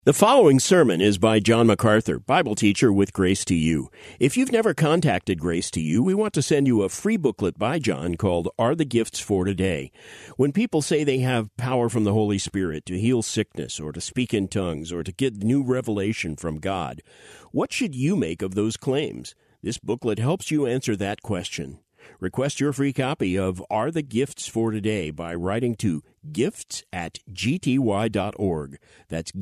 The following sermon is by John MacArthur, Bible teacher with Grace to You. If you've never contacted Grace to You, we want to send you a free booklet by John called Are the Gifts for Today? When people say they have power from the Holy Spirit to heal sickness or to speak in tongues or to get new revelation from God, what should you make of those claims? This booklet helps you answer that question. Request your free copy of Are the Gifts for Today by writing to gifts@gty.org. That's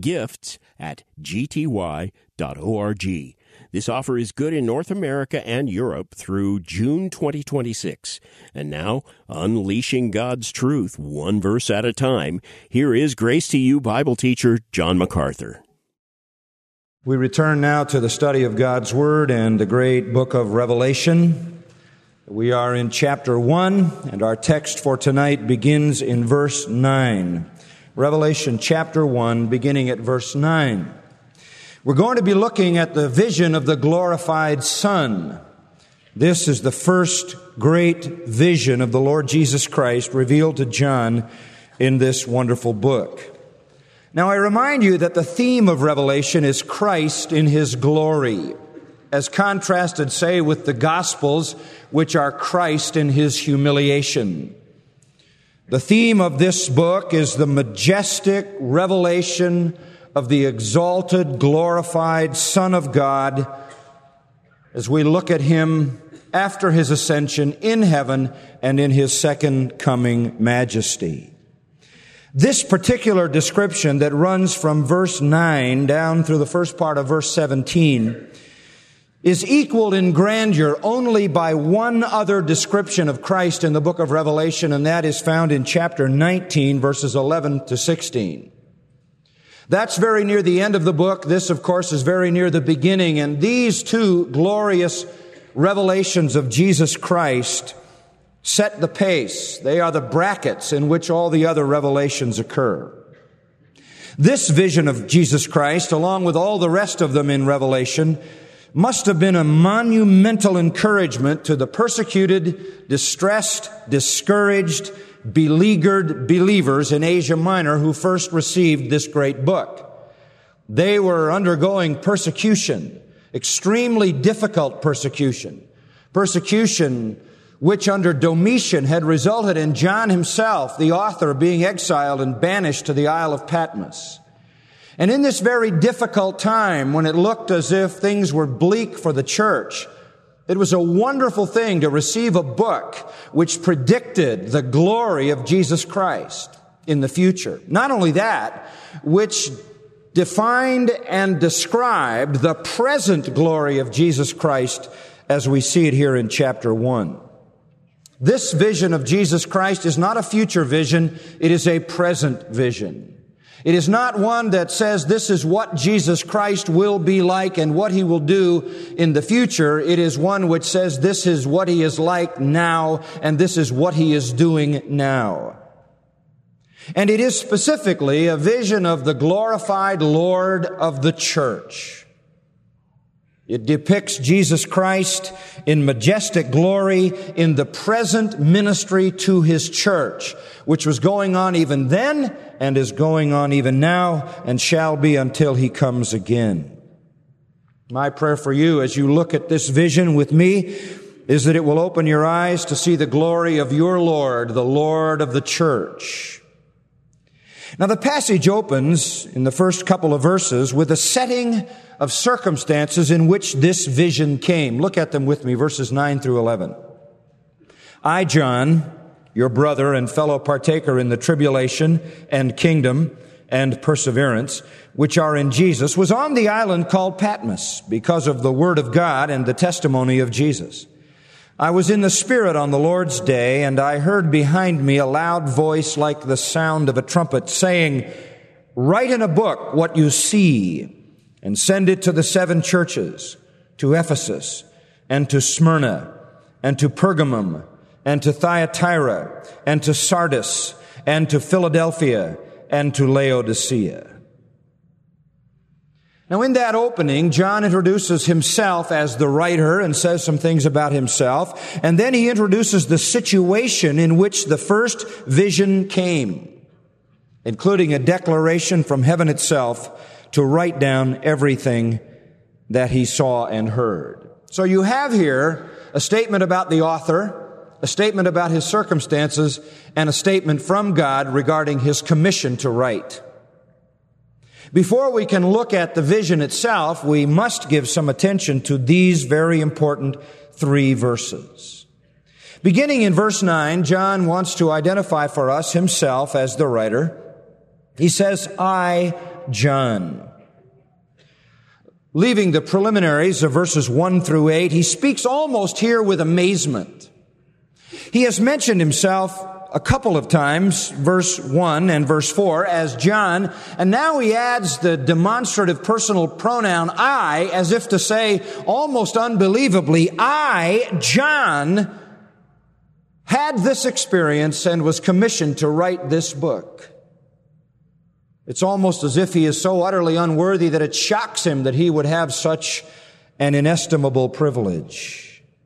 gifts@gty.org. This offer is good in North America and Europe through June 2026. And now, unleashing God's truth one verse at a time, here is Grace to You Bible teacher John MacArthur. We return now to the study of God's Word and the great book of Revelation. We are in chapter 1, and our text for tonight begins in verse 9. Revelation chapter 1, beginning at verse 9. We're going to be looking at the vision of the glorified Son. This is the first great vision of the Lord Jesus Christ revealed to John in this wonderful book. Now, I remind you that the theme of Revelation is Christ in His glory, as contrasted, say, with the Gospels, which are Christ in His humiliation. The theme of this book is the majestic revelation of the exalted, glorified Son of God as we look at Him after His ascension in heaven and in His second coming majesty. This particular description that runs from verse 9 down through the first part of verse 17 is equaled in grandeur only by one other description of Christ in the book of Revelation, and that is found in chapter 19, verses 11 to 16. That's very near the end of the book. This, of course, is very near the beginning, and these two glorious revelations of Jesus Christ set the pace. They are the brackets in which all the other revelations occur. This vision of Jesus Christ, along with all the rest of them in Revelation, must have been a monumental encouragement to the persecuted, distressed, discouraged, beleaguered believers in Asia Minor who first received this great book. They were undergoing persecution, extremely difficult persecution which under Domitian had resulted in John himself, the author, being exiled and banished to the Isle of Patmos. And in this very difficult time, when it looked as if things were bleak for the church, it was a wonderful thing to receive a book which predicted the glory of Jesus Christ in the future. Not only that, which defined and described the present glory of Jesus Christ as we see it here in chapter 1. This vision of Jesus Christ is not a future vision, it is a present vision. It is not one that says this is what Jesus Christ will be like and what He will do in the future. It is one which says this is what He is like now and this is what He is doing now. And it is specifically a vision of the glorified Lord of the church. It depicts Jesus Christ in majestic glory in the present ministry to His church, which was going on even then and is going on even now and shall be until He comes again. My prayer for you as you look at this vision with me is that it will open your eyes to see the glory of your Lord, the Lord of the church. Now, the passage opens in the first couple of verses with a setting of circumstances in which this vision came. Look at them with me, verses 9 through 11. I, John, your brother and fellow partaker in the tribulation and kingdom and perseverance, which are in Jesus, was on the island called Patmos because of the word of God and the testimony of Jesus. I was in the Spirit on the Lord's day, and I heard behind me a loud voice like the sound of a trumpet saying, "Write in a book what you see, and send it to the 7 churches, to Ephesus, and to Smyrna, and to Pergamum, and to Thyatira, and to Sardis, and to Philadelphia, and to Laodicea." Now, in that opening, John introduces himself as the writer and says some things about himself. And then he introduces the situation in which the first vision came, including a declaration from heaven itself to write down everything that he saw and heard. So you have here a statement about the author, a statement about his circumstances, and a statement from God regarding his commission to write. Before we can look at the vision itself, we must give some attention to these very important 3 verses. Beginning in verse 9, John wants to identify for us himself as the writer. He says, I, John. Leaving the preliminaries of verses 1 through 8, he speaks almost here with amazement. He has mentioned himself a couple of times, verse 1 and verse 4, as John, and now he adds the demonstrative personal pronoun I, as if to say, almost unbelievably, I, John, had this experience and was commissioned to write this book. It's almost as if he is so utterly unworthy that it shocks him that he would have such an inestimable privilege.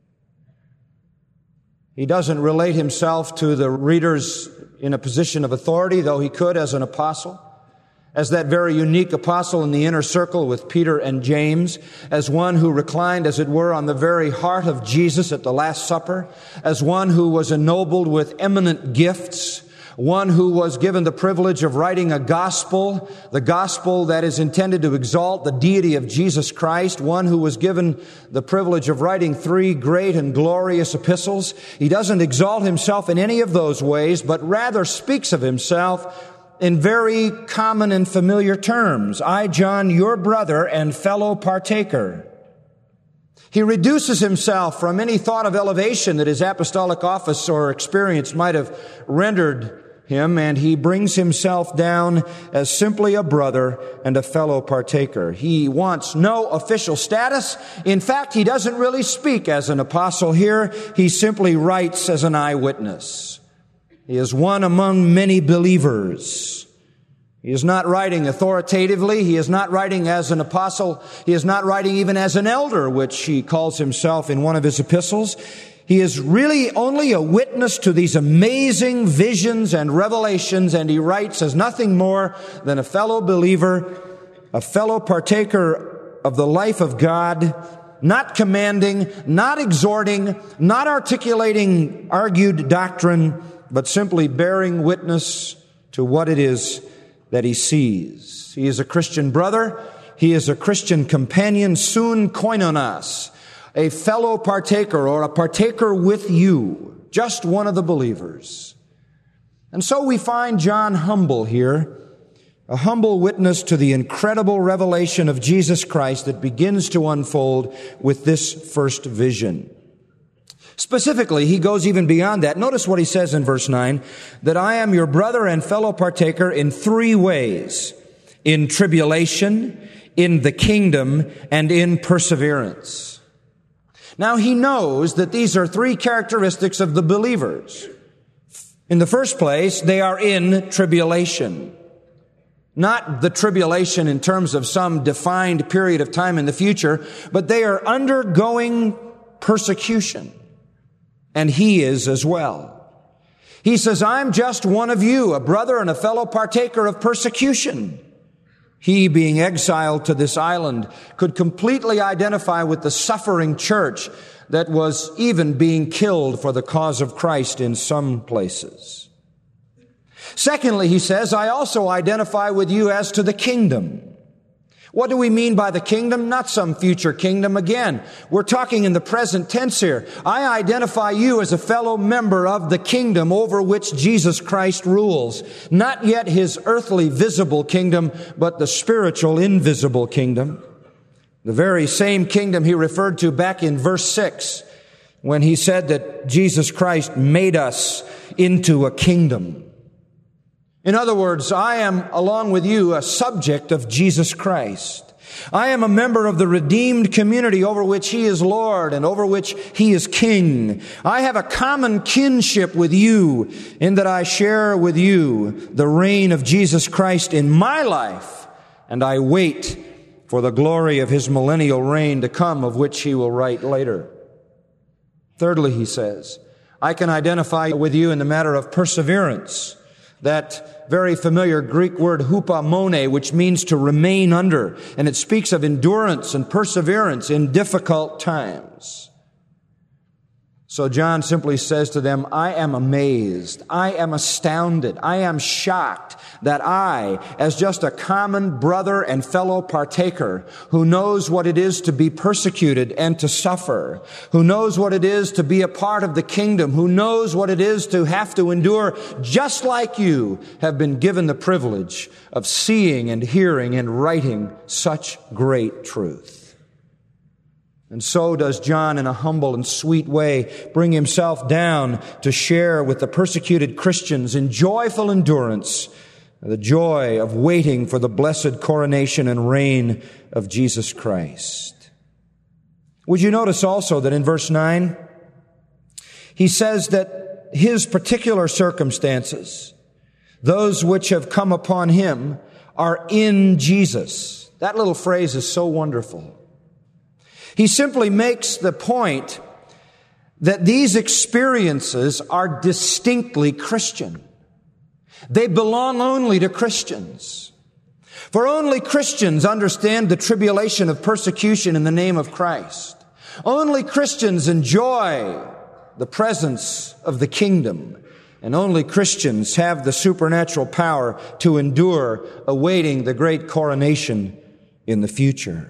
He doesn't relate himself to the readers in a position of authority, though he could as an apostle, as that very unique apostle in the inner circle with Peter and James, as one who reclined, as it were, on the very heart of Jesus at the Last Supper, as one who was ennobled with eminent gifts, one who was given the privilege of writing a gospel, the gospel that is intended to exalt the deity of Jesus Christ, one who was given the privilege of writing 3 great and glorious epistles. He doesn't exalt himself in any of those ways, but rather speaks of himself in very common and familiar terms. I, John, your brother and fellow partaker. He reduces himself from any thought of elevation that his apostolic office or experience might have rendered him, and he brings himself down as simply a brother and a fellow partaker. He wants no official status. In fact, he doesn't really speak as an apostle here. He simply writes as an eyewitness. He is one among many believers. He is not writing authoritatively. He is not writing as an apostle. He is not writing even as an elder, which he calls himself in one of his epistles. He is really only a witness to these amazing visions and revelations, and he writes as nothing more than a fellow believer, a fellow partaker of the life of God, not commanding, not exhorting, not articulating argued doctrine, but simply bearing witness to what it is that he sees. He is a Christian brother. He is a Christian companion, soon koinonos, a fellow partaker or a partaker with you, just one of the believers. And so we find John humble here, a humble witness to the incredible revelation of Jesus Christ that begins to unfold with this first vision. Specifically, he goes even beyond that. Notice what he says in verse 9, that I am your brother and fellow partaker in 3 ways, in tribulation, in the kingdom, and in perseverance. Now, he knows that these are 3 characteristics of the believers. In the first place, they are in tribulation. Not the tribulation in terms of some defined period of time in the future, but they are undergoing persecution. And he is as well. He says, I'm just one of you, a brother and a fellow partaker of persecution. He, being exiled to this island, could completely identify with the suffering church that was even being killed for the cause of Christ in some places. Secondly, he says, I also identify with you as to the kingdom. What do we mean by the kingdom? Not some future kingdom again. We're talking in the present tense here. I identify you as a fellow member of the kingdom over which Jesus Christ rules. Not yet his earthly visible kingdom, but the spiritual invisible kingdom. The very same kingdom he referred to back in verse 6 when he said that Jesus Christ made us into a kingdom. In other words, I am, along with you, a subject of Jesus Christ. I am a member of the redeemed community over which he is Lord and over which he is King. I have a common kinship with you in that I share with you the reign of Jesus Christ in my life, and I wait for the glory of his millennial reign to come, of which he will write later. Thirdly, he says, I can identify with you in the matter of perseverance. That very familiar Greek word hupomone, which means to remain under, and it speaks of endurance and perseverance in difficult times. So John simply says to them, I am amazed, I am astounded, I am shocked that I, as just a common brother and fellow partaker who knows what it is to be persecuted and to suffer, who knows what it is to be a part of the kingdom, who knows what it is to have to endure just like you, have been given the privilege of seeing and hearing and writing such great truth. And so does John, in a humble and sweet way, bring himself down to share with the persecuted Christians in joyful endurance the joy of waiting for the blessed coronation and reign of Jesus Christ. Would you notice also that in verse 9, he says that his particular circumstances, those which have come upon him, are in Jesus. That little phrase is so wonderful. He simply makes the point that these experiences are distinctly Christian. They belong only to Christians. For only Christians understand the tribulation of persecution in the name of Christ. Only Christians enjoy the presence of the kingdom. And only Christians have the supernatural power to endure, awaiting the great coronation in the future.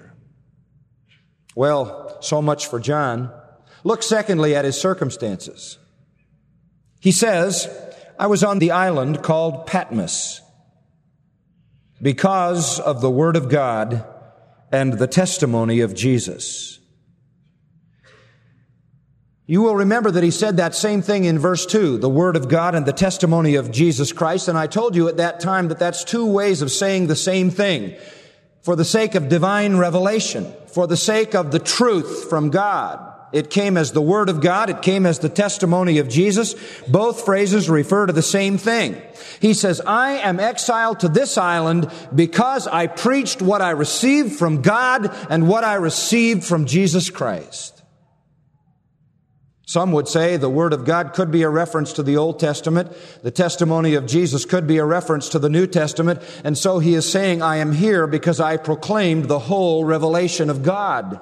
Well, so much for John. Look secondly at his circumstances. He says, I was on the island called Patmos because of the Word of God and the testimony of Jesus. You will remember that he said that same thing in verse 2, the Word of God and the testimony of Jesus Christ. And I told you at that time that that's two ways of saying the same thing. For the sake of divine revelation, for the sake of the truth from God. It came as the Word of God. It came as the testimony of Jesus. Both phrases refer to the same thing. He says, I am exiled to this island because I preached what I received from God and what I received from Jesus Christ. Some would say the Word of God could be a reference to the Old Testament. The testimony of Jesus could be a reference to the New Testament. And so he is saying, I am here because I proclaimed the whole revelation of God.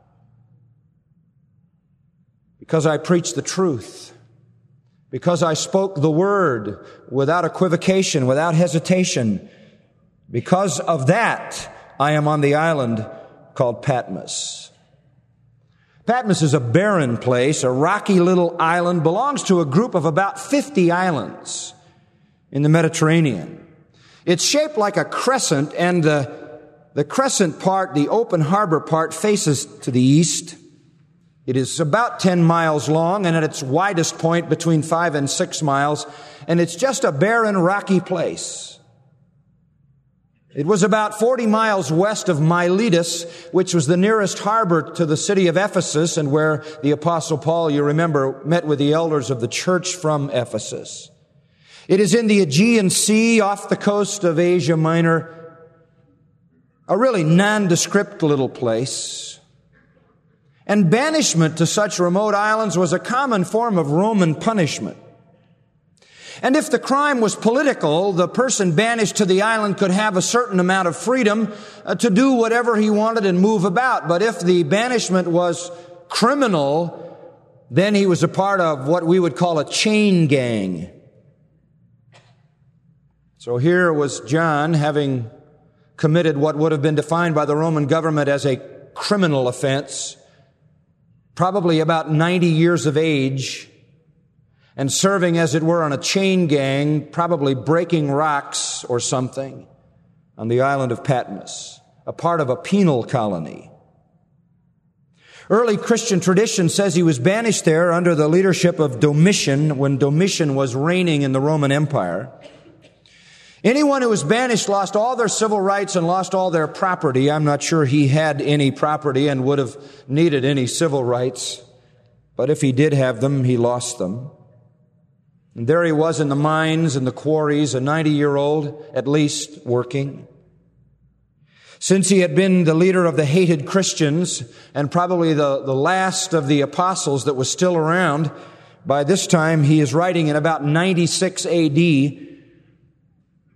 Because I preached the truth. Because I spoke the Word without equivocation, without hesitation. Because of that, I am on the island called Patmos. Patmos is a barren place, a rocky little island, belongs to a group of about 50 islands in the Mediterranean. It's shaped like a crescent, and the crescent part, the open harbor part, faces to the east. It is about 10 miles long, and at its widest point between 5 and 6 miles, and it's just a barren, rocky place. It was about 40 miles west of Miletus, which was the nearest harbor to the city of Ephesus, and where the Apostle Paul, you remember, met with the elders of the church from Ephesus. It is in the Aegean Sea off the coast of Asia Minor, a really nondescript little place. And banishment to such remote islands was a common form of Roman punishment. And if the crime was political, the person banished to the island could have a certain amount of freedom to do whatever he wanted and move about. But if the banishment was criminal, then he was a part of what we would call a chain gang. So here was John, having committed what would have been defined by the Roman government as a criminal offense, probably about 90 years of age, and serving, as it were, on a chain gang, probably breaking rocks or something, on the island of Patmos, a part of a penal colony. Early Christian tradition says he was banished there under the leadership of Domitian, when Domitian was reigning in the Roman Empire. Anyone who was banished lost all their civil rights and lost all their property. I'm not sure he had any property and would have needed any civil rights, but if he did have them, he lost them. And there he was in the mines and the quarries, a 90-year-old at least, working. Since he had been the leader of the hated Christians and probably the last of the apostles that was still around, by this time he is writing in about 96 AD,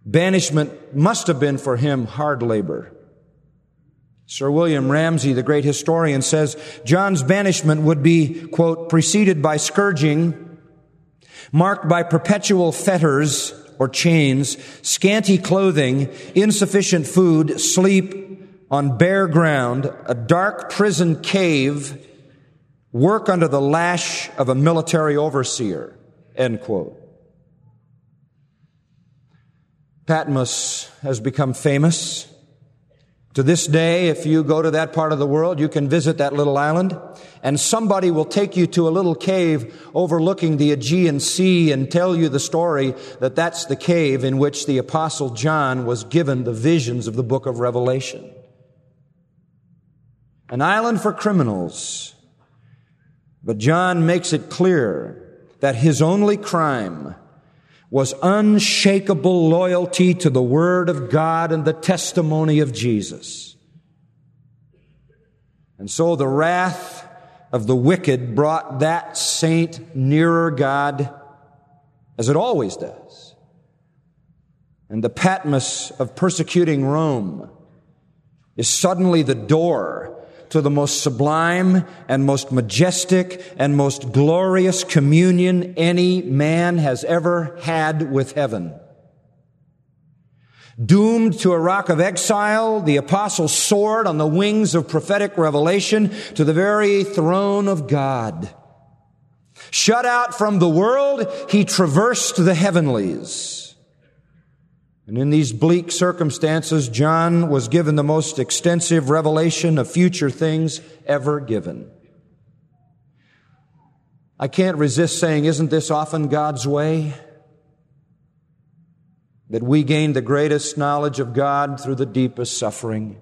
Banishment must have been for him hard labor. Sir William Ramsay, the great historian, says John's banishment would be, quote, preceded by scourging, marked by perpetual fetters or chains, scanty clothing, insufficient food, sleep on bare ground, a dark prison cave, work under the lash of a military overseer, end quote. Patmos has become famous. To this day, if you go to that part of the world, you can visit that little island, and somebody will take you to a little cave overlooking the Aegean Sea and tell you the story that that's the cave in which the Apostle John was given the visions of the book of Revelation. An island for criminals. But John makes it clear that his only crime was unshakable loyalty to the Word of God and the testimony of Jesus. And so the wrath of the wicked brought that saint nearer God, as it always does. And the Patmos of persecuting Rome is suddenly the door to the most sublime and most majestic and most glorious communion any man has ever had with heaven. Doomed to a rock of exile, the apostle soared on the wings of prophetic revelation to the very throne of God. Shut out from the world, he traversed the heavenlies. And in these bleak circumstances, John was given the most extensive revelation of future things ever given. I can't resist saying, isn't this often God's way? That we gain the greatest knowledge of God through the deepest suffering.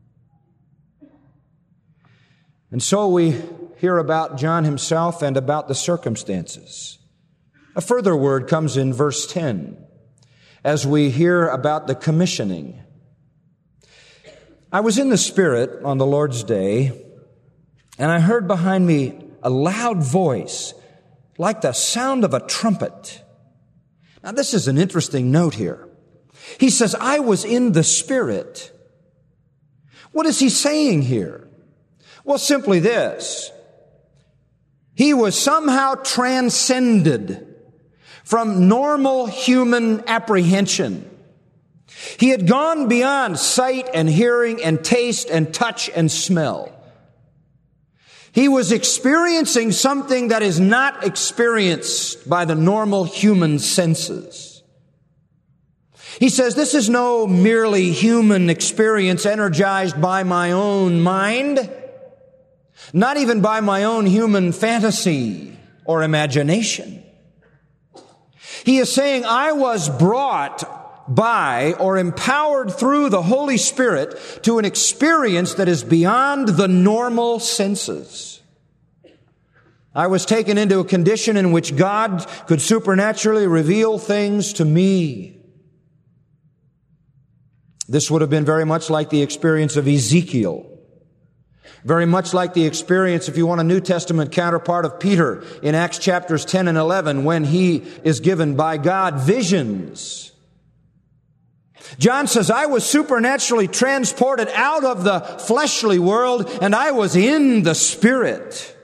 And so we hear about John himself and about the circumstances. A further word comes in verse 10. As we hear about the commissioning. I was in the Spirit on the Lord's day, and I heard behind me a loud voice, like the sound of a trumpet. Now, this is an interesting note here. He says, I was in the Spirit. What is he saying here? Well, simply this. He was somehow transcended from normal human apprehension. He had gone beyond sight and hearing and taste and touch and smell. He was experiencing something that is not experienced by the normal human senses. He says, this is no merely human experience energized by my own mind, not even by my own human fantasy or imagination. He is saying, I was brought by or empowered through the Holy Spirit to an experience that is beyond the normal senses. I was taken into a condition in which God could supernaturally reveal things to me. This would have been very much like the experience of Ezekiel. Very much like the experience, if you want a New Testament counterpart, of Peter in Acts chapters 10 and 11 when he is given by God visions. John says, I was supernaturally transported out of the fleshly world and I was in the Spirit.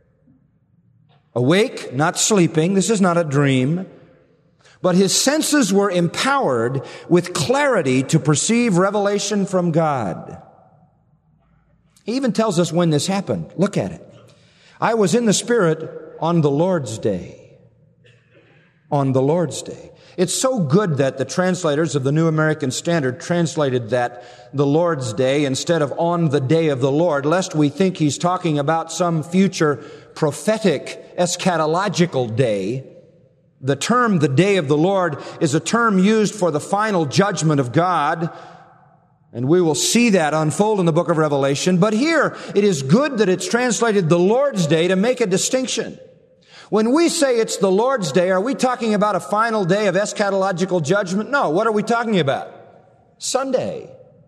Awake, not sleeping. This is not a dream. But his senses were empowered with clarity to perceive revelation from God. He even tells us when this happened. Look at it. I was in the Spirit on the Lord's day. On the Lord's day. It's so good that the translators of the New American Standard translated that the Lord's day instead of on the day of the Lord, lest we think he's talking about some future prophetic eschatological day. The term, the day of the Lord, is a term used for the final judgment of God. And we will see that unfold in the book of Revelation. But here, it is good that it's translated the Lord's Day to make a distinction. When we say it's the Lord's Day, are we talking about a final day of eschatological judgment? No. What are we talking about? Sunday.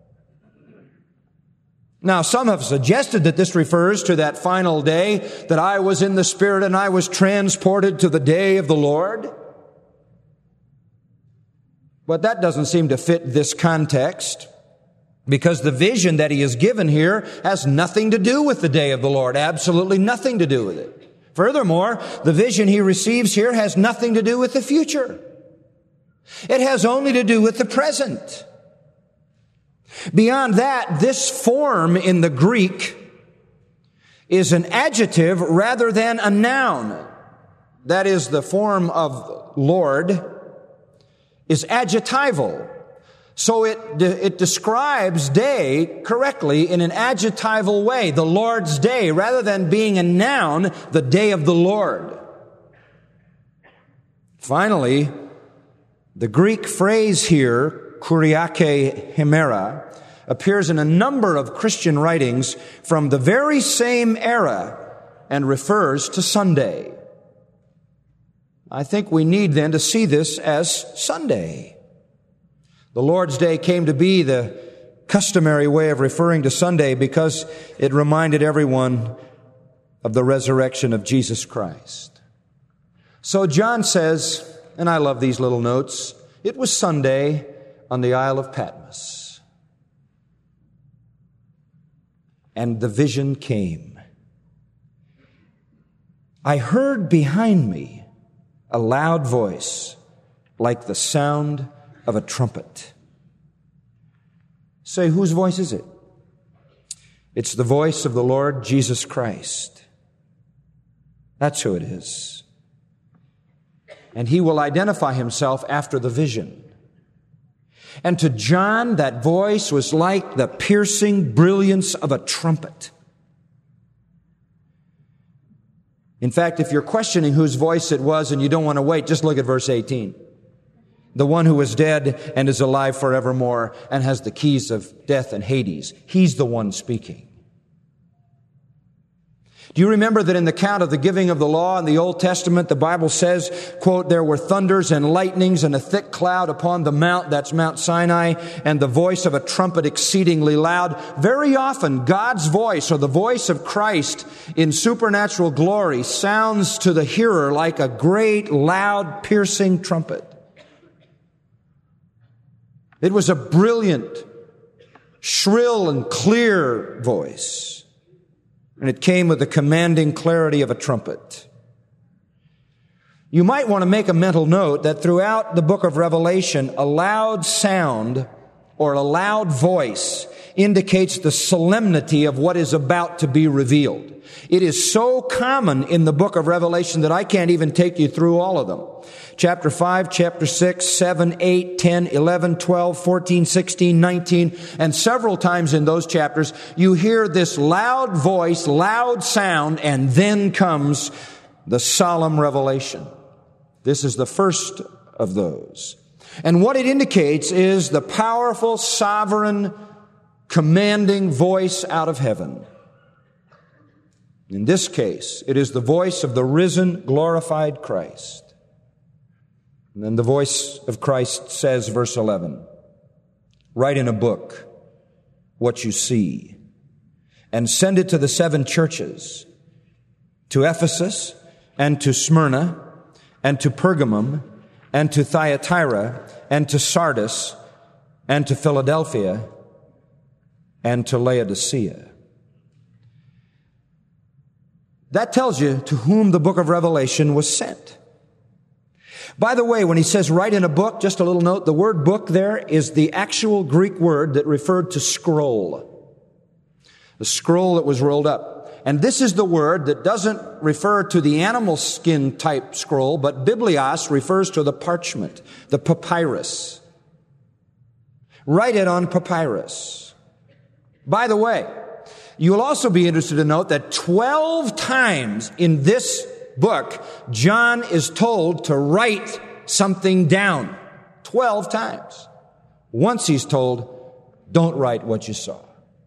Now, some have suggested that this refers to that final day, that I was in the Spirit and I was transported to the day of the Lord. But that doesn't seem to fit this context, because the vision that he is given here has nothing to do with the day of the Lord. Absolutely nothing to do with it. Furthermore, the vision he receives here has nothing to do with the future. It has only to do with the present. Beyond that, this form in the Greek is an adjective rather than a noun. That is, the form of Lord is adjectival. So it describes day correctly in an adjectival way, the Lord's day, rather than being a noun, the day of the Lord. Finally, the Greek phrase here, kuriake hemera, appears in a number of Christian writings from the very same era and refers to Sunday. I think we need then to see this as Sunday. The Lord's Day came to be the customary way of referring to Sunday because it reminded everyone of the resurrection of Jesus Christ. So John says, and I love these little notes, it was Sunday on the Isle of Patmos. And the vision came. I heard behind me a loud voice like the sound of a trumpet. Say, whose voice is it? It's the voice of the Lord Jesus Christ. That's who it is. And he will identify himself after the vision. And to John, that voice was like the piercing brilliance of a trumpet. In fact, if you're questioning whose voice it was and you don't want to wait, just look at verse 18. The one who was dead and is alive forevermore and has the keys of death and Hades. He's the one speaking. Do you remember that in the account of the giving of the law in the Old Testament, the Bible says, quote, there were thunders and lightnings and a thick cloud upon the mount, that's Mount Sinai, and the voice of a trumpet exceedingly loud. Very often, God's voice or the voice of Christ in supernatural glory sounds to the hearer like a great, loud, piercing trumpet. It was a brilliant, shrill, and clear voice. And it came with the commanding clarity of a trumpet. You might want to make a mental note that throughout the book of Revelation, a loud sound or a loud voice indicates the solemnity of what is about to be revealed. It is so common in the book of Revelation that I can't even take you through all of them. Chapter 5, chapter 6, 7, 8, 10, 11, 12, 14, 16, 19, and several times in those chapters, you hear this loud voice, loud sound, and then comes the solemn revelation. This is the first of those. And what it indicates is the powerful, sovereign, commanding voice out of heaven. In this case, it is the voice of the risen, glorified Christ. And then the voice of Christ says, verse 11, write in a book what you see and send it to the 7 churches, to Ephesus and to Smyrna and to Pergamum and to Thyatira and to Sardis and to Philadelphia and to Laodicea. That tells you to whom the book of Revelation was sent. By the way, when he says write in a book, just a little note, the word book there is the actual Greek word that referred to scroll. The scroll that was rolled up. And this is the word that doesn't refer to the animal skin type scroll, but biblios refers to the parchment, the papyrus. Write it on papyrus. By the way, you'll also be interested to note that 12 times in this book, John is told to write something down. 12 times. Once he's told, don't write what you saw.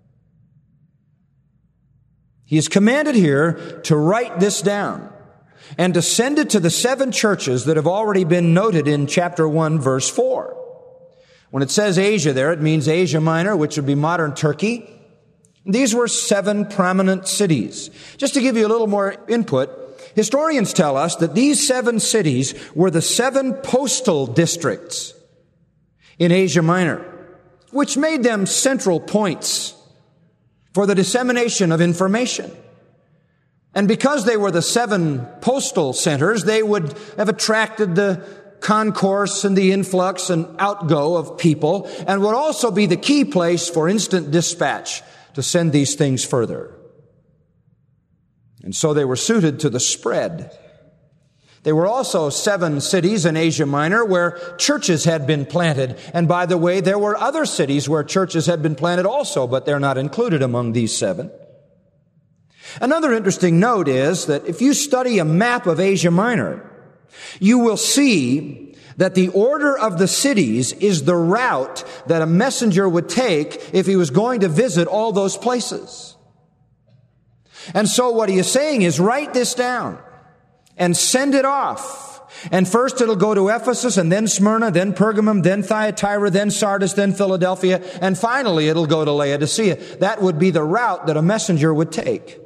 He is commanded here to write this down and to send it to the 7 churches that have already been noted in chapter 1, verse 4. When it says Asia there, it means Asia Minor, which would be modern Turkey. These were 7 prominent cities. Just to give you a little more input, historians tell us that these 7 cities were the 7 postal districts in Asia Minor, which made them central points for the dissemination of information. And because they were the 7 postal centers, they would have attracted the concourse and the influx and outgo of people, and would also be the key place for instant dispatch to send these things further. And so they were suited to the spread. There were also 7 cities in Asia Minor where churches had been planted. And by the way, there were other cities where churches had been planted also, but they're not included among these 7. Another interesting note is that if you study a map of Asia Minor, you will see that the order of the cities is the route that a messenger would take if he was going to visit all those places. And so what he is saying is, write this down and send it off. And first it'll go to Ephesus, and then Smyrna, then Pergamum, then Thyatira, then Sardis, then Philadelphia, and finally it'll go to Laodicea. That would be the route that a messenger would take.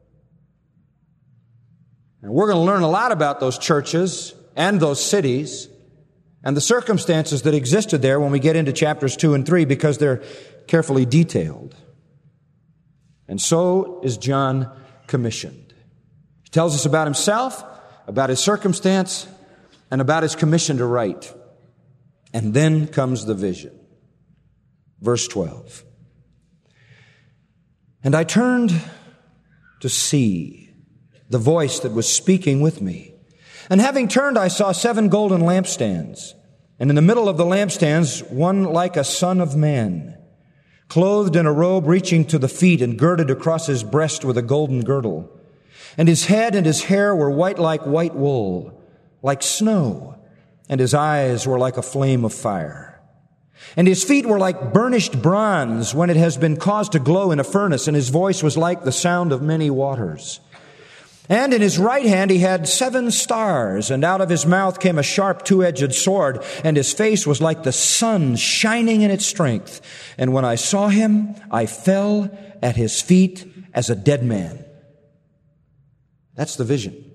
And we're going to learn a lot about those churches and those cities and the circumstances that existed there when we get into chapters 2 and 3, because they're carefully detailed. And so is John commissioned. He tells us about himself, about his circumstance, and about his commission to write. And then comes the vision. Verse 12. And I turned to see the voice that was speaking with me. And having turned, I saw 7 golden lampstands. And in the middle of the lampstands, one like a son of man, clothed in a robe reaching to the feet and girded across his breast with a golden girdle. And his head and his hair were white like white wool, like snow, and his eyes were like a flame of fire. And his feet were like burnished bronze when it has been caused to glow in a furnace, and his voice was like the sound of many waters. And in his right hand he had 7 stars, and out of his mouth came a sharp 2-edged sword, and his face was like the sun shining in its strength. And when I saw him, I fell at his feet as a dead man. That's the vision.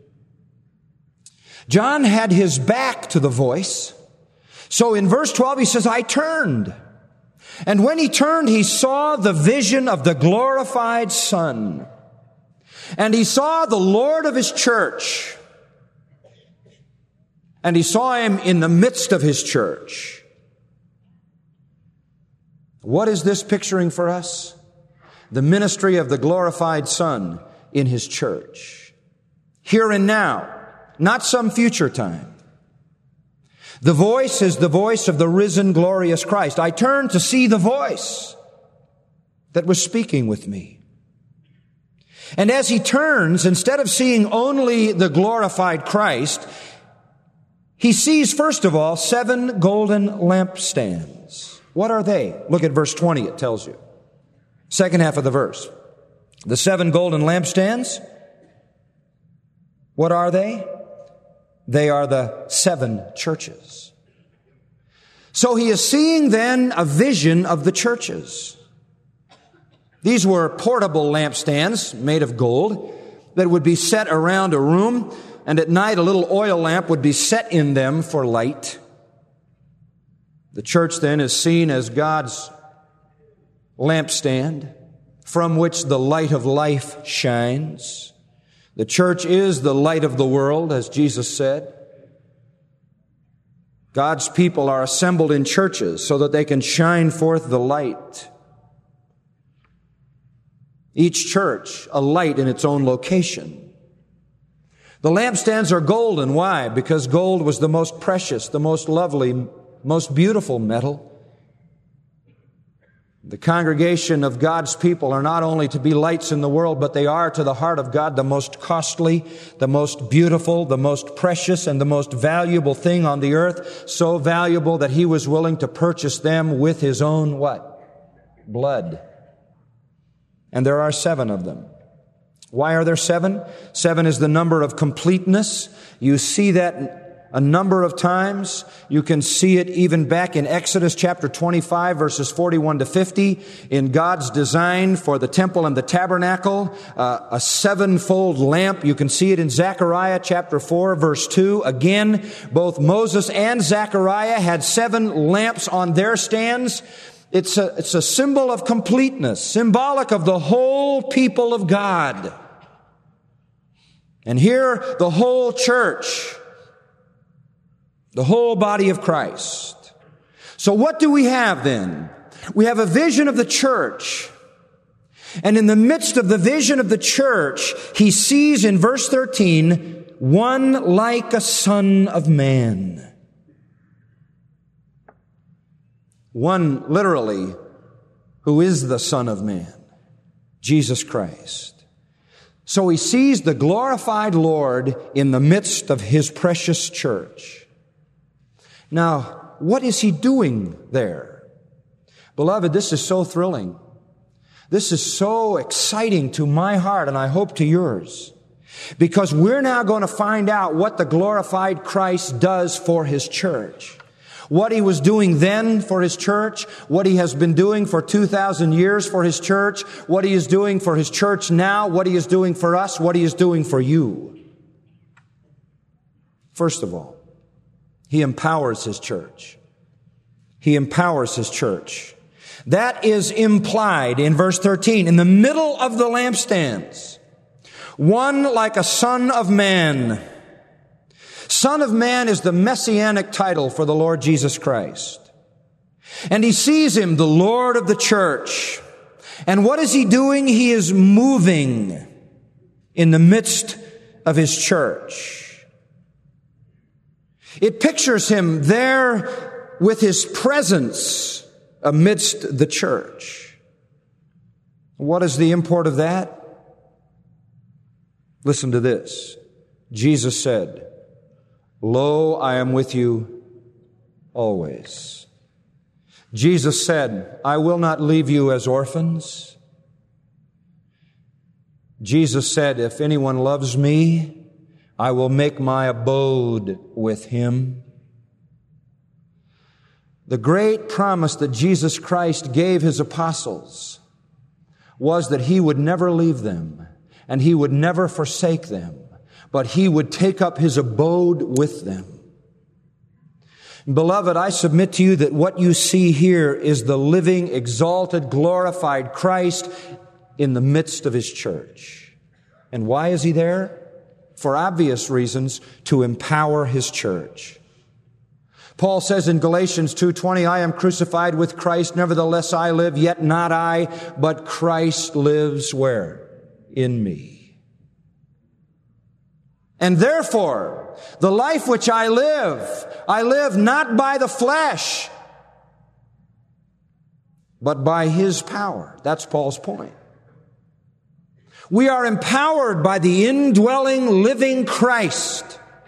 John had his back to the voice. So in verse 12 he says, I turned. And when he turned, he saw the vision of the glorified Son. And he saw the Lord of his church. And he saw him in the midst of his church. What is this picturing for us? The ministry of the glorified Son in his church. Here and now, not some future time. The voice is the voice of the risen, glorious Christ. I turned to see the voice that was speaking with me. And as he turns, instead of seeing only the glorified Christ, he sees, first of all, 7 golden lampstands. What are they? Look at verse 20, it tells you. Second half of the verse. The 7 golden lampstands, what are they? They are the 7 churches. So he is seeing then a vision of the churches. These were portable lampstands made of gold that would be set around a room, and at night a little oil lamp would be set in them for light. The church then is seen as God's lampstand from which the light of life shines. The church is the light of the world, as Jesus said. God's people are assembled in churches so that they can shine forth the light. Each church, a light in its own location. The lampstands are golden. Why? Because gold was the most precious, the most lovely, most beautiful metal. The congregation of God's people are not only to be lights in the world, but they are to the heart of God the most costly, the most beautiful, the most precious, and the most valuable thing on the earth. So valuable that He was willing to purchase them with His own what? Blood. And there are 7 of them. Why are there 7? 7 is the number of completeness. You see that a number of times. You can see it even back in Exodus chapter 25, verses 41 to 50, in God's design for the temple and the tabernacle, a sevenfold lamp. You can see it in Zechariah chapter 4, verse 2. Again, both Moses and Zechariah had 7 lamps on their stands. It's a symbol of completeness, symbolic of the whole people of God. And here, the whole church, the whole body of Christ. So what do we have then? We have a vision of the church. And in the midst of the vision of the church, he sees in verse 13, one like a son of man. One, literally, who is the Son of Man, Jesus Christ. So he sees the glorified Lord in the midst of his precious church. Now, what is he doing there? Beloved, this is so thrilling. This is so exciting to my heart, and I hope to yours. Because we're now going to find out what the glorified Christ does for his church. What he was doing then for his church, what he has been doing for 2,000 years for his church, what he is doing for his church now, what he is doing for us, what he is doing for you. First of all, he empowers his church. He empowers his church. That is implied in verse 13. In the middle of the lampstands, one like a son of man. Son of Man is the messianic title for the Lord Jesus Christ. And he sees him, the Lord of the church. And what is he doing? He is moving in the midst of his church. It pictures him there with his presence amidst the church. What is the import of that? Listen to this. Jesus said, "Lo, I am with you always." Jesus said, "I will not leave you as orphans." Jesus said, "If anyone loves me, I will make my abode with him." The great promise that Jesus Christ gave his apostles was that he would never leave them and he would never forsake them, but he would take up his abode with them. Beloved, I submit to you that what you see here is the living, exalted, glorified Christ in the midst of his church. And why is he there? For obvious reasons, to empower his church. Paul says in Galatians 2:20, "I am crucified with Christ, nevertheless I live, yet not I, but Christ lives" where? In me. And therefore, the life which I live not by the flesh, but by his power. That's Paul's point. We are empowered by the indwelling, living Christ.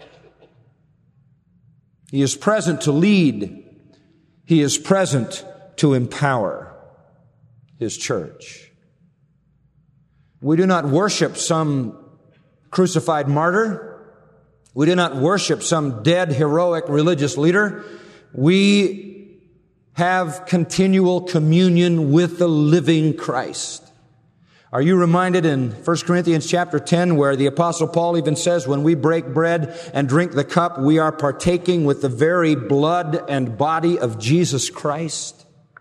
He is present to lead. He is present to empower his church. We do not worship some crucified martyr. We do not worship some dead, heroic religious leader. We have continual communion with the living Christ. Are you reminded in 1 Corinthians chapter 10 where the Apostle Paul even says, when we break bread and drink the cup, we are partaking with the very blood and body of Jesus Christ?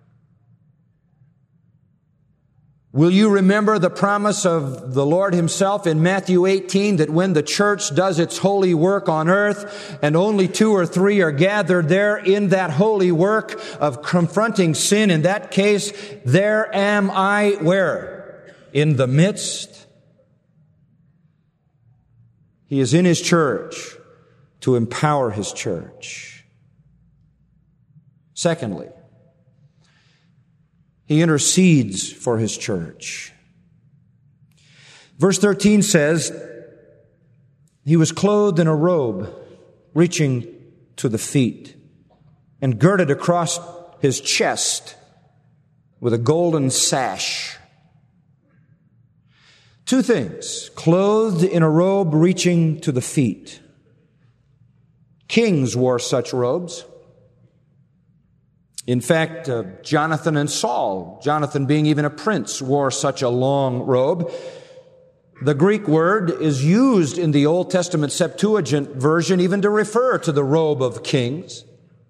Will you remember the promise of the Lord himself in Matthew 18 that when the church does its holy work on earth and only 2 or 3 are gathered there in that holy work of confronting sin, in that case, there am I where? In the midst. He is in his church to empower his church. Secondly, he intercedes for his church. Verse 13 says, he was clothed in a robe reaching to the feet and girded across his chest with a golden sash. 2 things. Clothed in a robe reaching to the feet. Kings wore such robes. In fact, Jonathan and Saul, Jonathan being even a prince, wore such a long robe. The Greek word is used in the Old Testament Septuagint version even to refer to the robe of kings.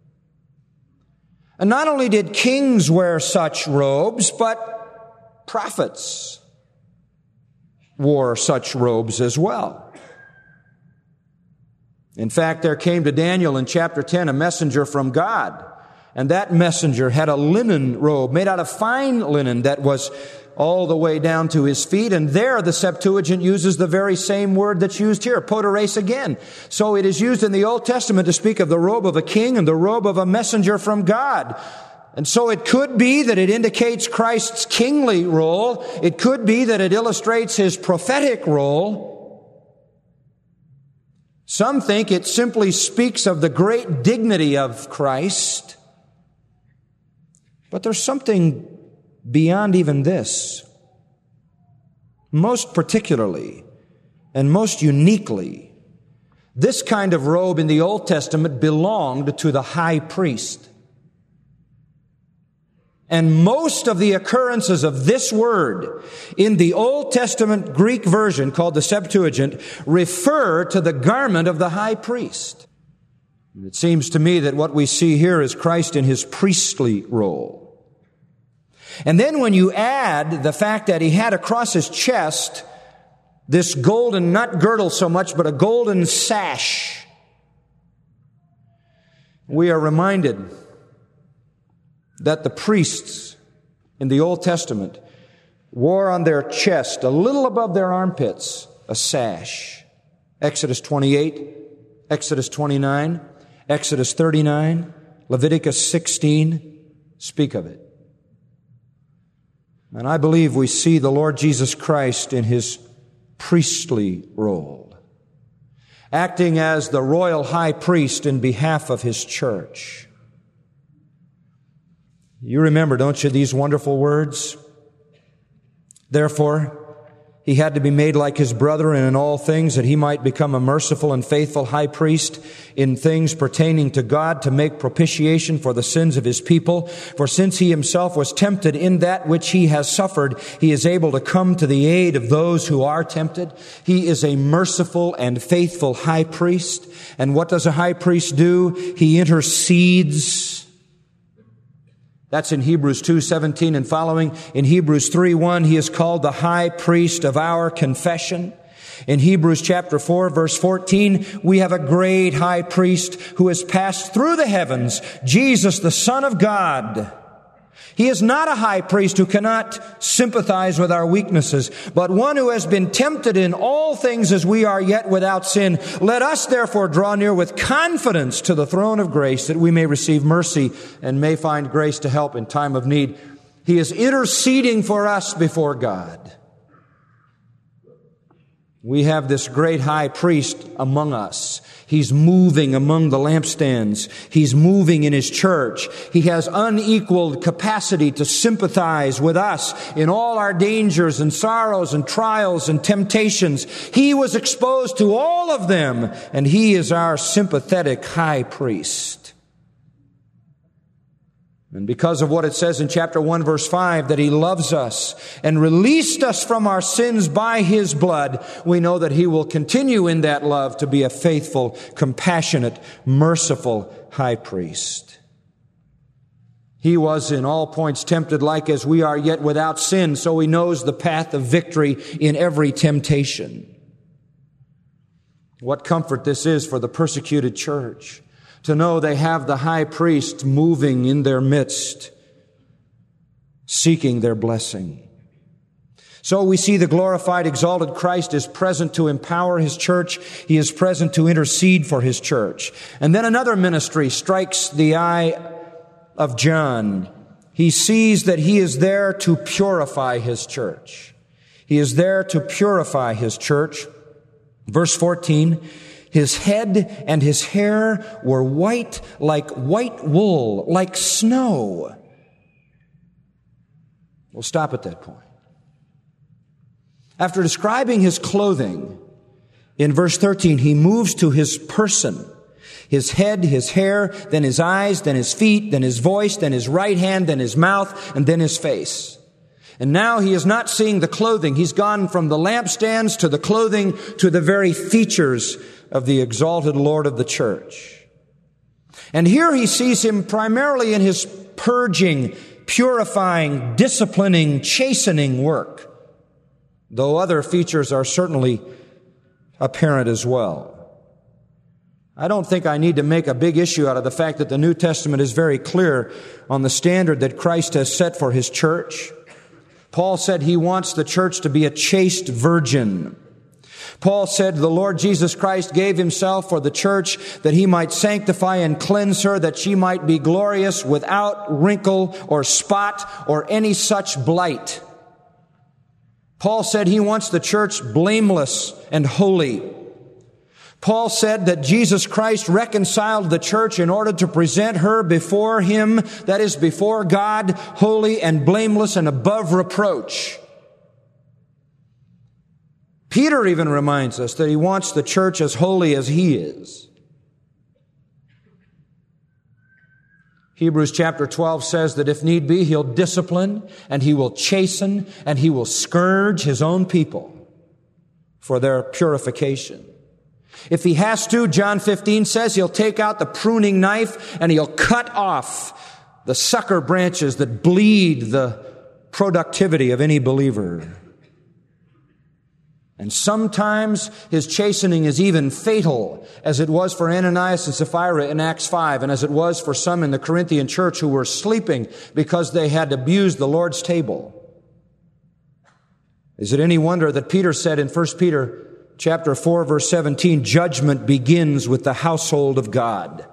And not only did kings wear such robes, but prophets wore such robes as well. In fact, there came to Daniel in chapter 10 a messenger from God, and that messenger had a linen robe made out of fine linen that was all the way down to his feet, and there the Septuagint uses the very same word that's used here, poteres again. So it is used in the Old Testament to speak of the robe of a king and the robe of a messenger from God. And so it could be that it indicates Christ's kingly role. It could be that it illustrates his prophetic role. Some think it simply speaks of the great dignity of Christ. But there's something beyond even this. Most particularly and most uniquely, this kind of robe in the Old Testament belonged to the high priest. And most of the occurrences of this word in the Old Testament Greek version, called the Septuagint, refer to the garment of the high priest. It seems to me that what we see here is Christ in his priestly role. And then when you add the fact that he had across his chest this golden, not girdle so much, but a golden sash, we are reminded that the priests in the Old Testament wore on their chest, a little above their armpits, a sash. Exodus 28, Exodus 29, Exodus 39, Leviticus 16 speak of it. And I believe we see the Lord Jesus Christ in his priestly role, acting as the royal high priest in behalf of his church. You remember, don't you, these wonderful words? Therefore, he had to be made like his brethren in all things, that he might become a merciful and faithful high priest in things pertaining to God, to make propitiation for the sins of his people. For since he himself was tempted in that which he has suffered, he is able to come to the aid of those who are tempted. He is a merciful and faithful high priest. And what does a high priest do? He intercedes. That's in Hebrews 2:17 and following. In Hebrews 3:1, he is called the high priest of our confession. In Hebrews chapter 4, verse 14, we have a great high priest who has passed through the heavens, Jesus, the Son of God. He is not a high priest who cannot sympathize with our weaknesses, but one who has been tempted in all things as we are, yet without sin. Let us therefore draw near with confidence to the throne of grace, that we may receive mercy and may find grace to help in time of need. He is interceding for us before God. We have this great high priest among us. He's moving among the lampstands. He's moving in his church. He has unequaled capacity to sympathize with us in all our dangers and sorrows and trials and temptations. He was exposed to all of them, and he is our sympathetic high priest. And because of what it says in chapter 1, verse 5, that he loves us and released us from our sins by his blood, we know that he will continue in that love to be a faithful, compassionate, merciful high priest. He was in all points tempted like as we are, yet without sin, so he knows the path of victory in every temptation. What comfort this is for the persecuted church, to know they have the high priest moving in their midst, seeking their blessing. So we see the glorified, exalted Christ is present to empower his church. He is present to intercede for his church. And then another ministry strikes the eye of John. He sees that he is there to purify his church. He is there to purify his church. Verse 14, his head and his hair were white like white wool, like snow. We'll stop at that point. After describing his clothing, in verse 13, he moves to his person. His head, his hair, then his eyes, then his feet, then his voice, then his right hand, then his mouth, and then his face. And now he is not seeing the clothing. He's gone from the lampstands to the clothing to the very features of the exalted Lord of the church. And here he sees him primarily in his purging, purifying, disciplining, chastening work, though other features are certainly apparent as well. I don't think I need to make a big issue out of the fact that the New Testament is very clear on the standard that Christ has set for his church. Paul said he wants the church to be a chaste virgin. Paul said the Lord Jesus Christ gave himself for the church that he might sanctify and cleanse her, that she might be glorious without wrinkle or spot or any such blight. Paul said he wants the church blameless and holy. Paul said that Jesus Christ reconciled the church in order to present her before him, that is, before God, holy and blameless and above reproach. Peter even reminds us that he wants the church as holy as he is. Hebrews chapter 12 says that if need be, he'll discipline and he will chasten and he will scourge his own people for their purification. If he has to, John 15 says he'll take out the pruning knife and he'll cut off the sucker branches that bleed the productivity of any believer. And sometimes his chastening is even fatal, as it was for Ananias and Sapphira in Acts 5, and as it was for some in the Corinthian church who were sleeping because they had abused the Lord's table. Is it any wonder that Peter said in 1 Peter chapter 4, verse 17, judgment begins with the household of God.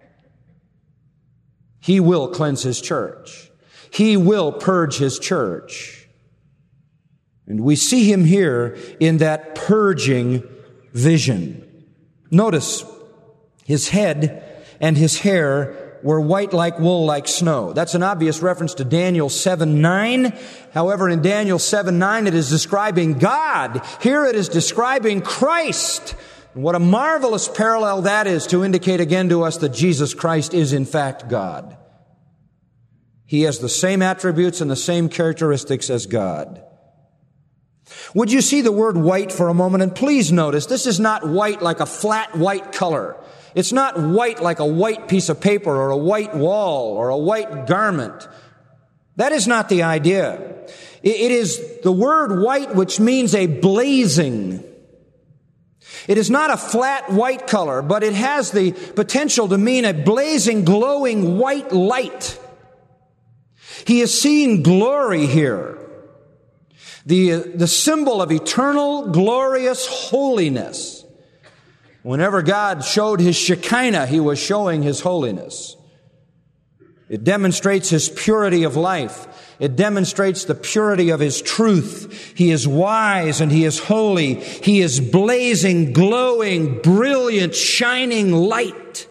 He will cleanse his church. He will purge his church. And we see him here in that purging vision. Notice, his head and his hair were white like wool, like snow. That's an obvious reference to Daniel 7:9. However, in Daniel 7:9, it is describing God. Here it is describing Christ. And what a marvelous parallel that is to indicate again to us that Jesus Christ is in fact God. He has the same attributes and the same characteristics as God. Would you see the word white for a moment? And please notice, this is not white like a flat white color. It's not white like a white piece of paper or a white wall or a white garment. That is not the idea. It is the word white, which means a blazing. It is not a flat white color, but it has the potential to mean a blazing, glowing white light. He is seeing glory here. The symbol of eternal, glorious holiness. Whenever God showed his Shekinah, he was showing his holiness. It demonstrates his purity of life. It demonstrates the purity of his truth. He is wise and he is holy. He is blazing, glowing, brilliant, shining light.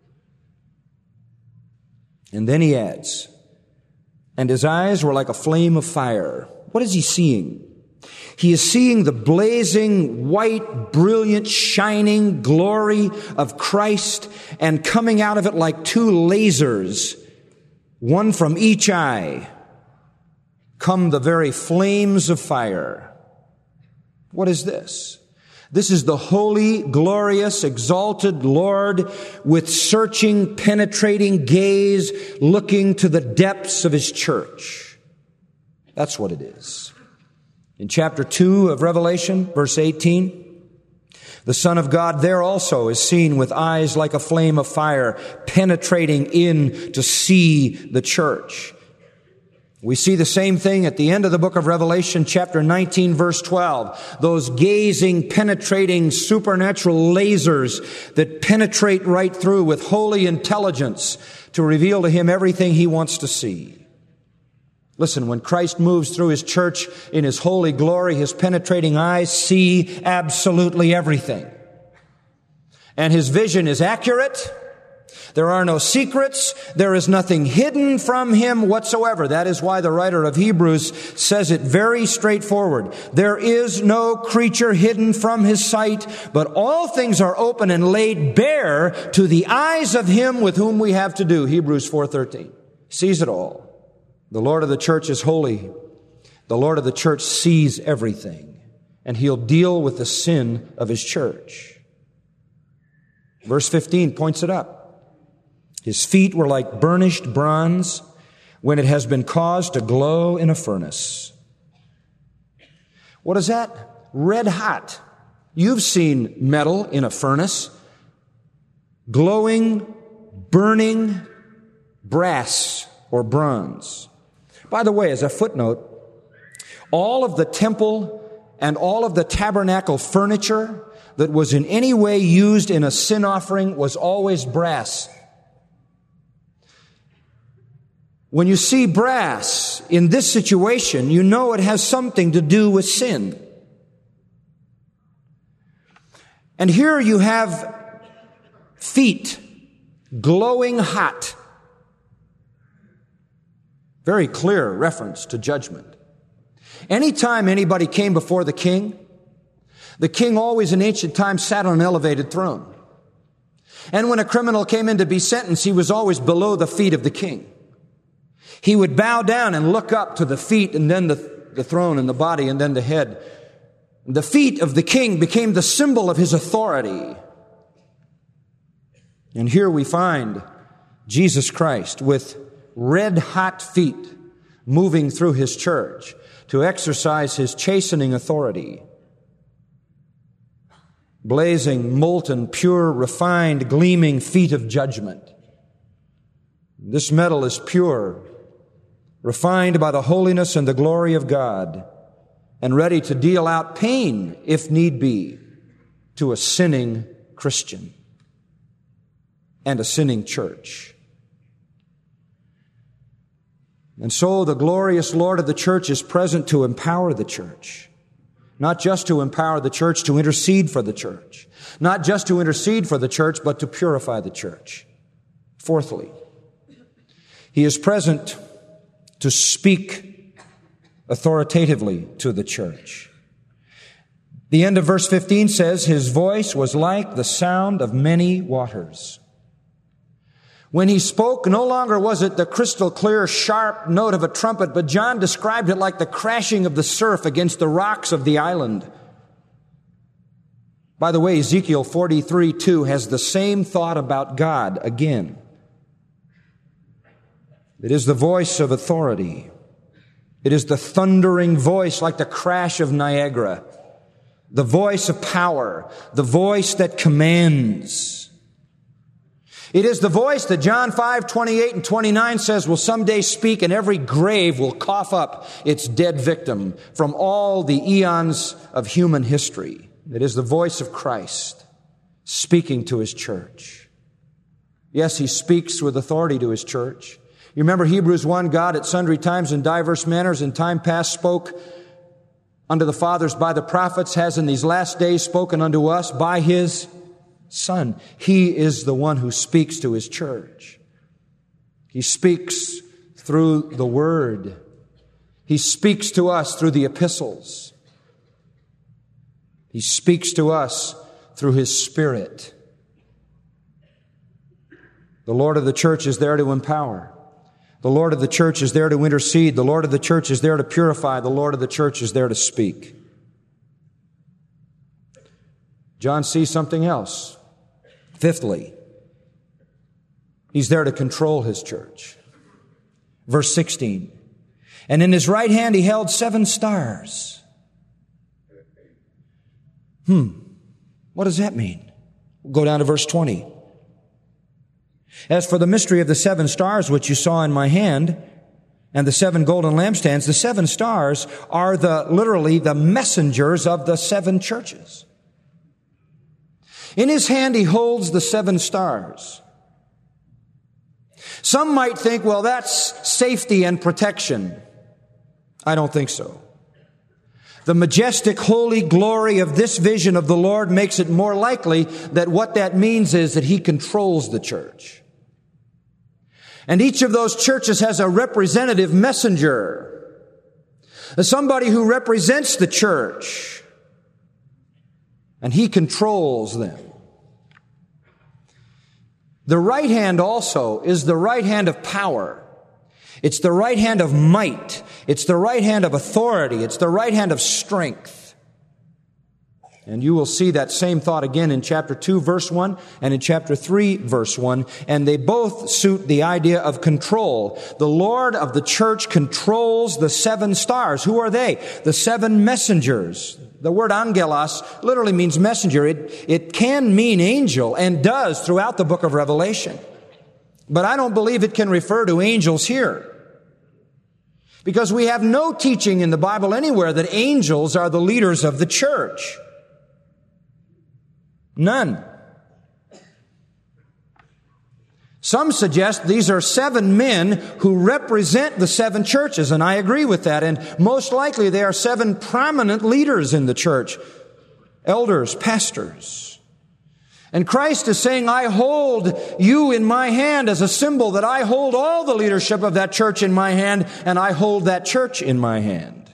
And then he adds, and his eyes were like a flame of fire. What is he seeing? He is seeing the blazing, white, brilliant, shining glory of Christ, and coming out of it like two lasers, one from each eye, come the very flames of fire. What is this? This is the holy, glorious, exalted Lord with searching, penetrating gaze, looking to the depths of his church. That's what it is. In chapter 2 of Revelation, verse 18, the Son of God there also is seen with eyes like a flame of fire, penetrating in to see the church. We see the same thing at the end of the book of Revelation, chapter 19, verse 12. Those gazing, penetrating, supernatural lasers that penetrate right through with holy intelligence to reveal to him everything he wants to see. Listen, when Christ moves through his church in his holy glory, his penetrating eyes see absolutely everything. And his vision is accurate, There are no secrets. There is nothing hidden from him whatsoever. That is why the writer of Hebrews says it very straightforward. There is no creature hidden from his sight, but all things are open and laid bare to the eyes of him with whom we have to do. Hebrews 4:13. He sees it all. The Lord of the church is holy. The Lord of the church sees everything, and he'll deal with the sin of his church. Verse 15 points it up. His feet were like burnished bronze when it has been caused to glow in a furnace. What is that? Red hot. You've seen metal in a furnace. Glowing, burning brass or bronze. By the way, as a footnote, all of the temple and all of the tabernacle furniture that was in any way used in a sin offering was always brass. When you see brass in this situation, you know it has something to do with sin. And here you have feet glowing hot. Very clear reference to judgment. Anytime anybody came before the king always in ancient times sat on an elevated throne. And when a criminal came in to be sentenced, he was always below the feet of the king. He would bow down and look up to the feet and then the throne and the body and then the head. The feet of the king became the symbol of his authority. And here we find Jesus Christ with red-hot feet moving through his church to exercise his chastening authority. Blazing, molten, pure, refined, gleaming feet of judgment. This metal is pure, refined by the holiness and the glory of God, and ready to deal out pain, if need be, to a sinning Christian and a sinning church. And so the glorious Lord of the church is present to empower the church. Not just to empower the church, to intercede for the church. Not just to intercede for the church, but to purify the church. Fourthly, he is present to speak authoritatively to the church. The end of verse 15 says, his voice was like the sound of many waters. When he spoke, no longer was it the crystal clear, sharp note of a trumpet, but John described it like the crashing of the surf against the rocks of the island. By the way, Ezekiel 43:2 has the same thought about God again. It is the voice of authority. It is the thundering voice like the crash of Niagara. The voice of power. The voice that commands. It is the voice that John 5:28 and 29 says will someday speak, and every grave will cough up its dead victim from all the eons of human history. It is the voice of Christ speaking to his church. Yes, he speaks with authority to his church. You remember Hebrews 1, God at sundry times in diverse manners in time past spoke unto the fathers by the prophets, has in these last days spoken unto us by his Son. He is the one who speaks to his church. He speaks through the Word. He speaks to us through the epistles. He speaks to us through his Spirit. The Lord of the church is there to empower. The Lord of the church is there to intercede. The Lord of the church is there to purify. The Lord of the church is there to speak. John sees something else. Fifthly, he's there to control his church. Verse 16, and in his right hand he held 7 stars. What does that mean? We'll go down to verse 20. As for the mystery of the 7 stars which you saw in my hand, and the 7 golden lampstands, the 7 stars are literally the messengers of the 7 churches. In his hand he holds the 7 stars. Some might think, well, that's safety and protection. I don't think so. The majestic, holy glory of this vision of the Lord makes it more likely that what that means is that he controls the church. And each of those churches has a representative messenger, somebody who represents the church, and he controls them. The right hand also is the right hand of power. It's the right hand of might. It's the right hand of authority. It's the right hand of strength. And you will see that same thought again in chapter 2, verse 1, and in chapter 3, verse 1. And they both suit the idea of control. The Lord of the church controls the 7 stars. Who are they? The 7 messengers. The word angelos literally means messenger. It can mean angel and does throughout the book of Revelation. But I don't believe it can refer to angels here. Because we have no teaching in the Bible anywhere that angels are the leaders of the church. None. Some suggest these are 7 men who represent the 7 churches, and I agree with that. And most likely they are 7 prominent leaders in the church, elders, pastors. And Christ is saying, I hold you in my hand as a symbol that I hold all the leadership of that church in my hand, and I hold that church in my hand.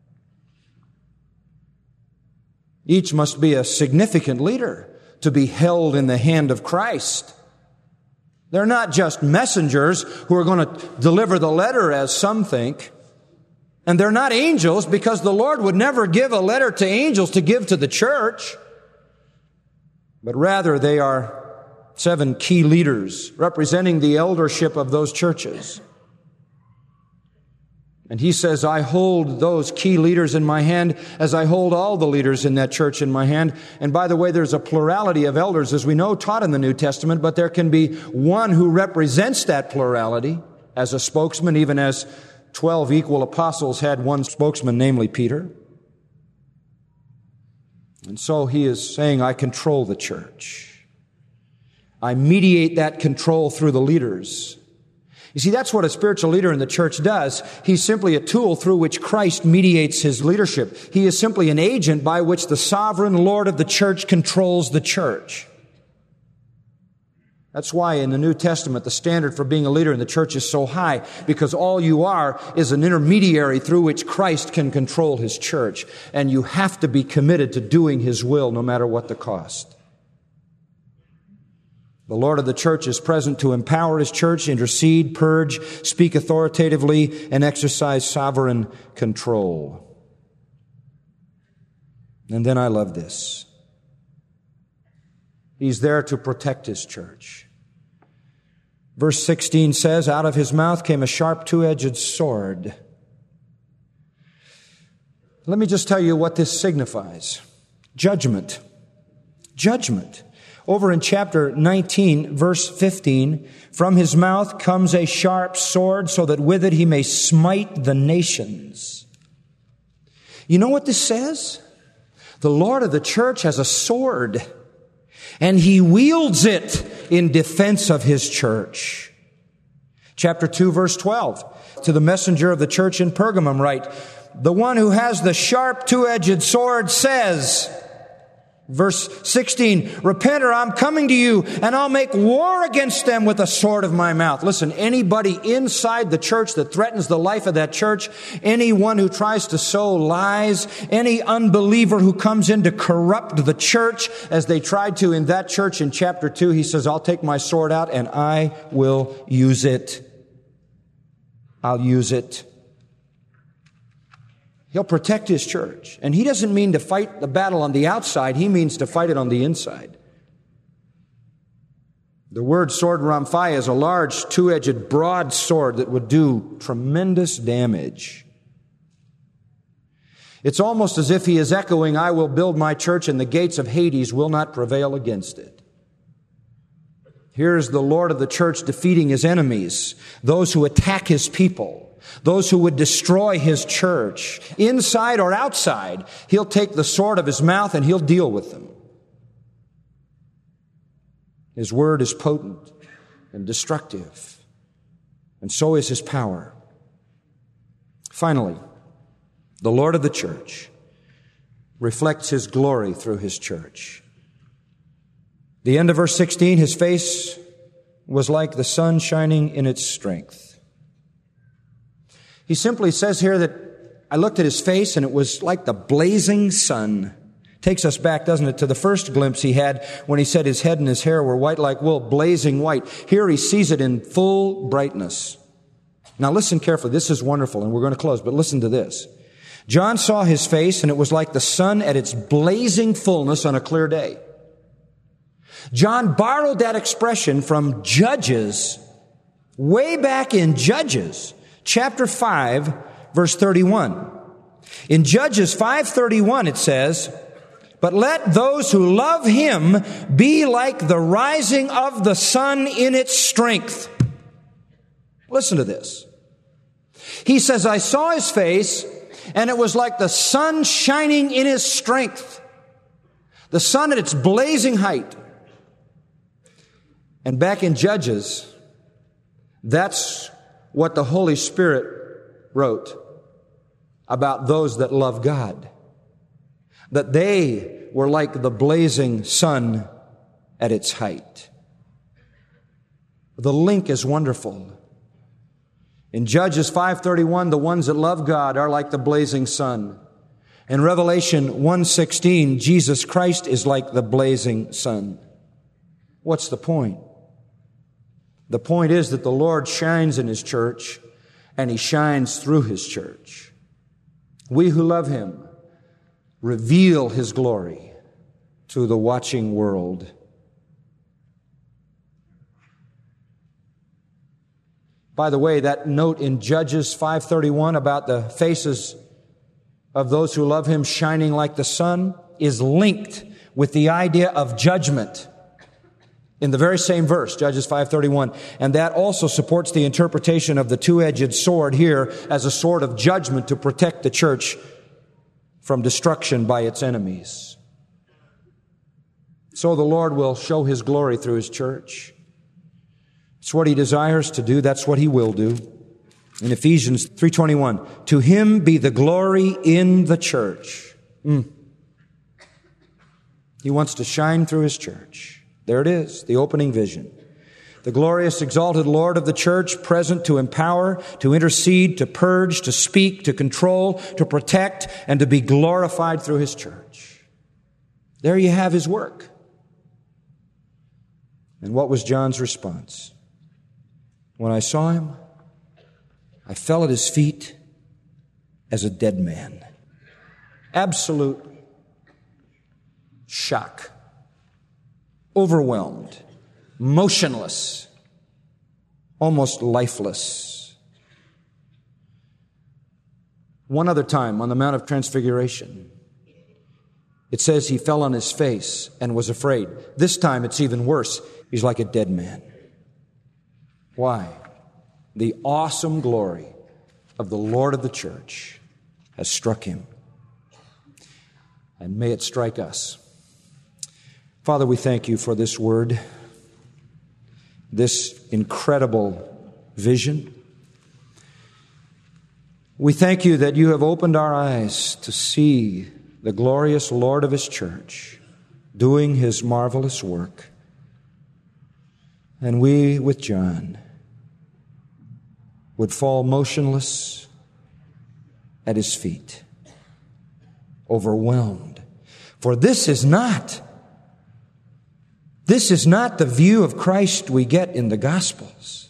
Each must be a significant leader to be held in the hand of Christ. They're not just messengers who are going to deliver the letter, as some think. And they're not angels, because the Lord would never give a letter to angels to give to the church. But rather, they are 7 key leaders representing the eldership of those churches. And he says, I hold those key leaders in my hand as I hold all the leaders in that church in my hand. And by the way, there's a plurality of elders, as we know, taught in the New Testament, but there can be one who represents that plurality as a spokesman, even as 12 equal apostles had one spokesman, namely Peter. And so he is saying, I control the church. I mediate that control through the leaders. You see, that's what a spiritual leader in the church does. He's simply a tool through which Christ mediates his leadership. He is simply an agent by which the sovereign Lord of the church controls the church. That's why in the New Testament, the standard for being a leader in the church is so high, because all you are is an intermediary through which Christ can control his church. And you have to be committed to doing his will no matter what the cost. The Lord of the church is present to empower his church, intercede, purge, speak authoritatively, and exercise sovereign control. And then I love this. He's there to protect his church. Verse 16 says, out of his mouth came a sharp 2-edged sword. Let me just tell you what this signifies. Judgment. Judgment. Over in chapter 19, verse 15, from his mouth comes a sharp sword so that with it he may smite the nations. You know what this says? The Lord of the church has a sword, and he wields it in defense of his church. Chapter 2, verse 12, to the messenger of the church in Pergamum write, the one who has the sharp 2-edged sword says, verse 16, repent or I'm coming to you and I'll make war against them with the sword of my mouth. Listen, anybody inside the church that threatens the life of that church, anyone who tries to sow lies, any unbeliever who comes in to corrupt the church as they tried to in that church in chapter 2, he says, I'll take my sword out and I will use it. I'll use it. He'll protect his church. And he doesn't mean to fight the battle on the outside. He means to fight it on the inside. The word sword ramphai is a large 2-edged broad sword that would do tremendous damage. It's almost as if he is echoing, I will build my church and the gates of Hades will not prevail against it. Here's the Lord of the church defeating his enemies, those who attack his people. Those who would destroy his church, inside or outside, he'll take the sword of his mouth and he'll deal with them. His word is potent and destructive, and so is his power. Finally, the Lord of the church reflects his glory through his church. The end of verse 16, his face was like the sun shining in its strength. He simply says here that I looked at his face and it was like the blazing sun. Takes us back, doesn't it, to the first glimpse he had when he said his head and his hair were white like wool, blazing white. Here he sees it in full brightness. Now listen carefully. This is wonderful, and we're going to close, but listen to this. John saw his face, and it was like the sun at its blazing fullness on a clear day. John borrowed that expression from Judges, way back in Judges, chapter 5, verse 31. In Judges 5:31 it says, "But let those who love him be like the rising of the sun in its strength." Listen to this. He says, I saw his face, and it was like the sun shining in his strength. The sun at its blazing height. And back in Judges, that's what the Holy Spirit wrote about those that love God. That they were like the blazing sun at its height. The link is wonderful. In Judges 5:31, the ones that love God are like the blazing sun. In Revelation 1:16, Jesus Christ is like the blazing sun. What's the point? The point is that the Lord shines in His church, and He shines through His church. We who love Him reveal His glory to the watching world. By the way, that note in Judges 5:31 about the faces of those who love Him shining like the sun is linked with the idea of judgment in the very same verse, Judges 5:31. And that also supports the interpretation of the two-edged sword here as a sword of judgment to protect the church from destruction by its enemies. So the Lord will show His glory through His church. It's what He desires to do. That's what He will do. In Ephesians 3:21, to Him be the glory in the church. He wants to shine through His church. There it is, the opening vision. The glorious, exalted Lord of the church, present to empower, to intercede, to purge, to speak, to control, to protect, and to be glorified through His church. There you have His work. And what was John's response? When I saw Him, I fell at His feet as a dead man. Absolute shock. Overwhelmed. Motionless. Almost lifeless. One other time on the Mount of Transfiguration, it says He fell on His face and was afraid. This time it's even worse. He's like a dead man. Why? The awesome glory of the Lord of the church has struck Him. And may it strike us. Father, we thank You for this word, this incredible vision. We thank You that You have opened our eyes to see the glorious Lord of His church doing His marvelous work. And we, with John, would fall motionless at His feet, overwhelmed. For this is not the view of Christ we get in the Gospels.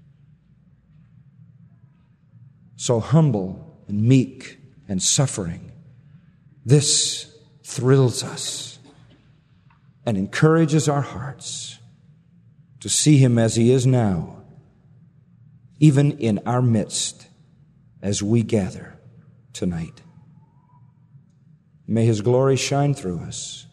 So humble and meek and suffering. This thrills us and encourages our hearts to see Him as He is now, even in our midst as we gather tonight. May His glory shine through us.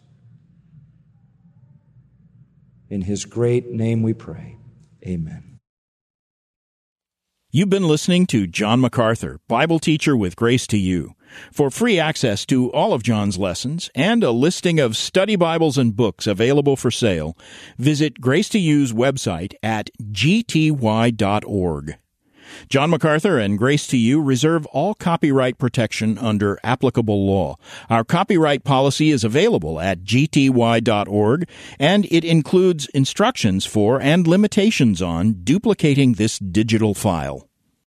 In His great name we pray. Amen. You've been listening to John MacArthur, Bible teacher with Grace to You. For free access to all of John's lessons and a listing of study Bibles and books available for sale, visit Grace to You's website at gty.org. John MacArthur and Grace to You reserve all copyright protection under applicable law. Our copyright policy is available at gty.org, and it includes instructions for and limitations on duplicating this digital file.